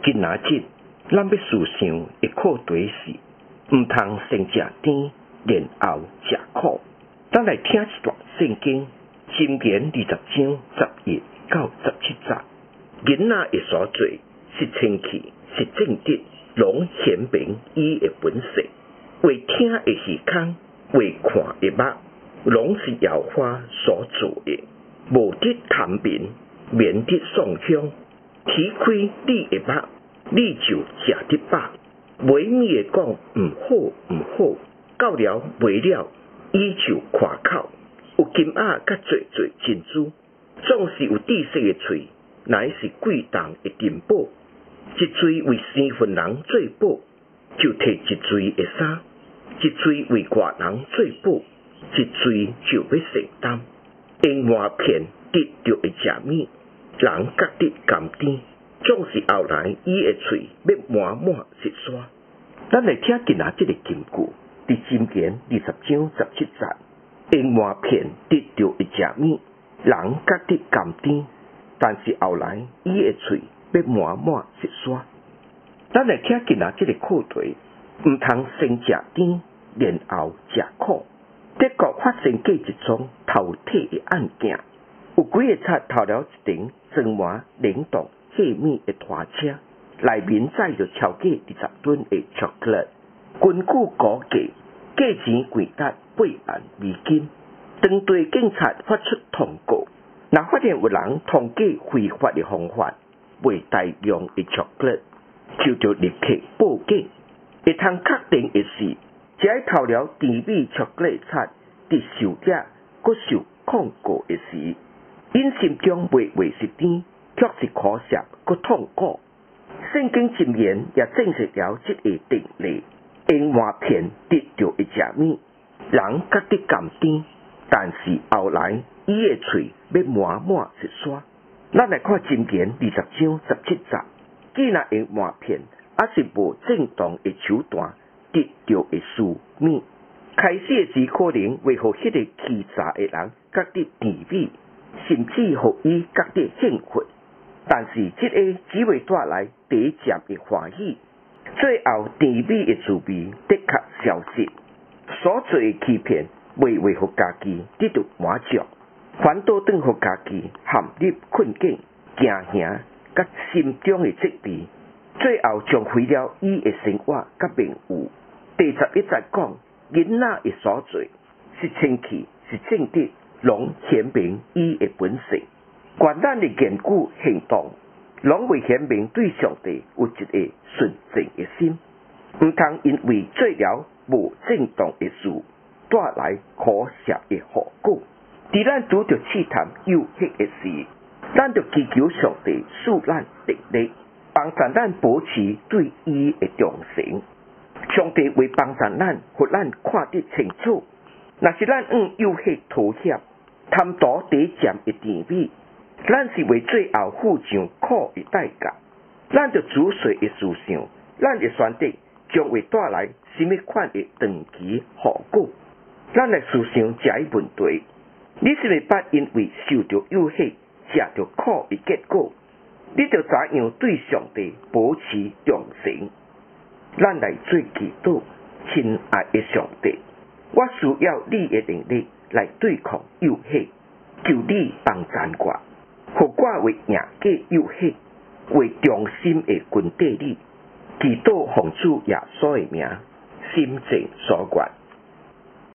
今仔日，咱要思想的课题是：唔通先食甜，然后食苦。咱来听一段圣经，箴言20章11到17节。囡仔的所做是清气，是正直，拢显明伊的本性。为听的耳孔，为看的目，拢是耶和华所做的。无得贪眠，免得丧香。提开你的目，你就食得饱。袂咪的讲唔好唔好，到了袂了，伊就夸口。有金仔甲最珍珠，总是有知识的喙，乃是贵重的珍宝。一嘴为生分人做宝，就摕一嘴的衫；一嘴为外人做宝，一嘴就要承担。用外片得着的食物，人觉得甘甜，总是后来伊的喙要满满实刷。咱来听今仔这个金句，伫箴言20章17节。用外片得着的食物，人觉得甘甜，但是后来伊的喙要满满实刷。咱来听今仔这个课题，唔通先食甜，然后食苦。德国发生过一宗偷窃的案件，有几个贼偷了一顶装满冷冻细米的拖车，内面载着超过20吨的巧克力。根据估计，价钱贵达8万美金。当地警察发出通告，若发现有人通过非法的方法卖大量的巧克力，就立刻报警。会通确定的是，这偷了甜米巧克力贼伫受者阁受控告的时，因心中未是甜，却是可惜阁痛苦。圣经箴言也证实了这个定理：用外片得着的食物，人觉得甘甜，但是后来伊的喙要满满实刷。咱来看箴言20章17节，既然用外片，还是无正当的手段得着的事物。开始时可能会互迄个欺诈的人觉得甜美，甚至互伊觉得幸福，但是这个只会带来短暂的欢喜，最后甜美的滋味的确消失。所做的欺骗未互家己得到满足，反倒当互家己陷入困境、惊吓甲心中的责备，最后将毁了伊的生活甲名誉。第11节讲，囡仔的所做是清气，是正直，拢显明伊的本性。愿咱的言语行动，拢会显明对上帝有一个纯正的心，唔通因为做了无正当的事，带来可惜的后果。伫咱拄着试探诱惑的时，咱就祈求上帝赐咱能力，帮助咱保持对伊的忠诚。上帝会帮助咱，互咱看得清楚。若是咱诱惑妥协，贪图短暂的甜美，咱是为最后付上苦的代价。咱就仔细的思想，咱的选择将会带来什么款的长期后果？咱来思想这一问题：你是毋捌因为受到诱惑，吃着苦的结果？你就怎样对上帝保持忠诚？咱来做祈祷，亲爱的上帝，我需要你的能力来对抗诱惑，求你帮助我，互我为赢过诱惑，为忠心的跟对你。祈祷奉主耶稣的名，心正所愿。